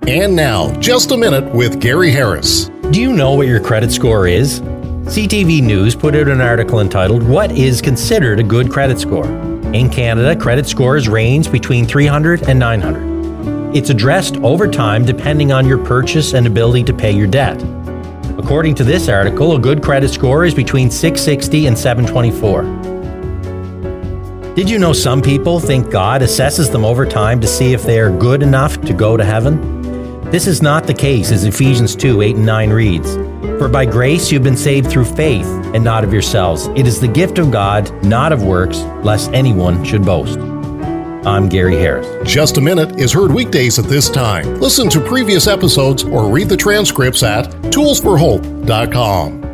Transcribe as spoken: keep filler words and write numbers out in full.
And now, Just a Minute with Gary Harris. Do you know what your credit score is? C T V News put out an article entitled, "What is considered a good credit score?" In Canada, credit scores range between three hundred and nine hundred. It's addressed over time depending on your purchase and ability to pay your debt. According to this article, a good credit score is between six sixty and seven twenty-four. Did you know some people think God assesses them over time to see if they are good enough to go to heaven? This is not the case, as Ephesians two, eight and nine reads. For by grace you've been saved through faith, and not of yourselves. It is the gift of God, not of works, lest anyone should boast. I'm Gary Harris. Just a Minute is heard weekdays at this time. Listen to previous episodes or read the transcripts at tools for hope dot com.